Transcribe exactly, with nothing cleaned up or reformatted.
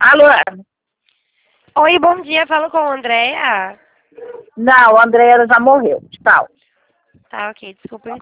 Alô? Oi, bom dia. Falo com a Andréia. Não, a Andréia já morreu. Tchau. Tá, ok. Desculpa